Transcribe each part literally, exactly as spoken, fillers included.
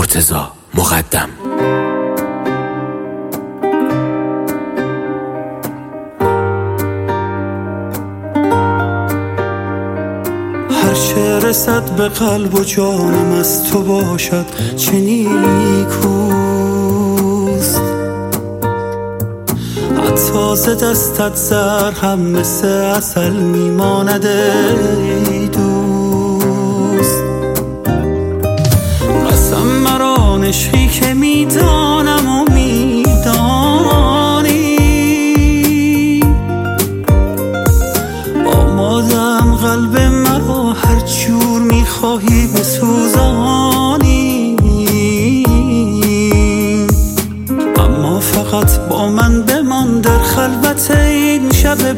مرتضی مقدم. هر چه رسد به قلب و جانم از تو باشد چه نیکوست، حتی ز دستت زر هم مثل عسل میماند ای دوست. قسم مرا عشقی که میدانم و میدانی، آمادم قلب مرا هر جور میخواهی بسوزانی، اما فقط با من بمان در خلوت این شب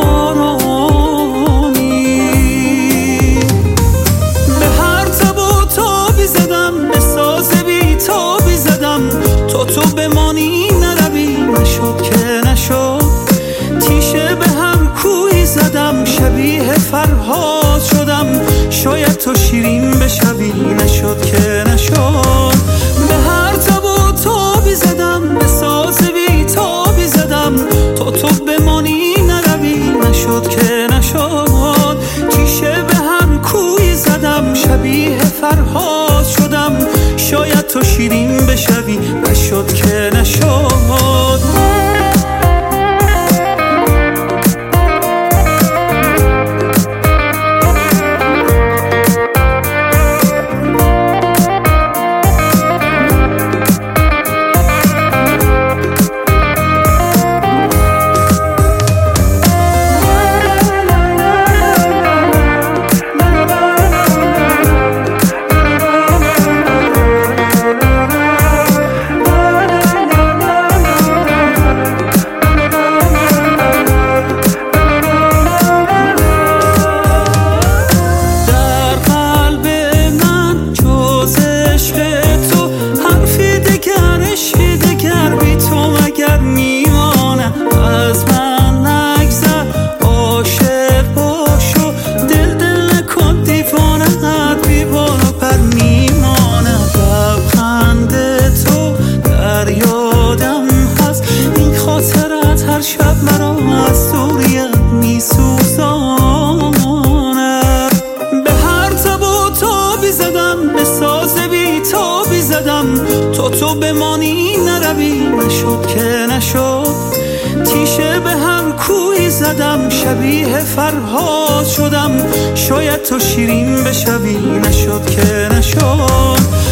بارانی. به هر تب و تابی زدم، به ساز بی تابی زدم، تا تو بمانی نروی، نشد که نشد. تیشه به هم کوی زدم، شبیه فرهاد شدم، شاید تو شیرین بشوی، نشد که نشد. به هر تب و تابی زدم، به ساز بی تابی زدم، تا تو بمانی نروی، نشد که نشد. تیشه به هم کوی زدم، شبیه فرهاد شدم، شاید تو شیرین بشوی، نشد که نشد. شب مرا از دوریت میسوزاند. به هر تب و تابی زدم، به ساز بی تابی زدم، تا تو بمانی نروی، نشد که نشد. تیشه به هم کوی زدم، شبیه فرهاد شدم، شاید تو شیرین بشوی، نشد که نشد.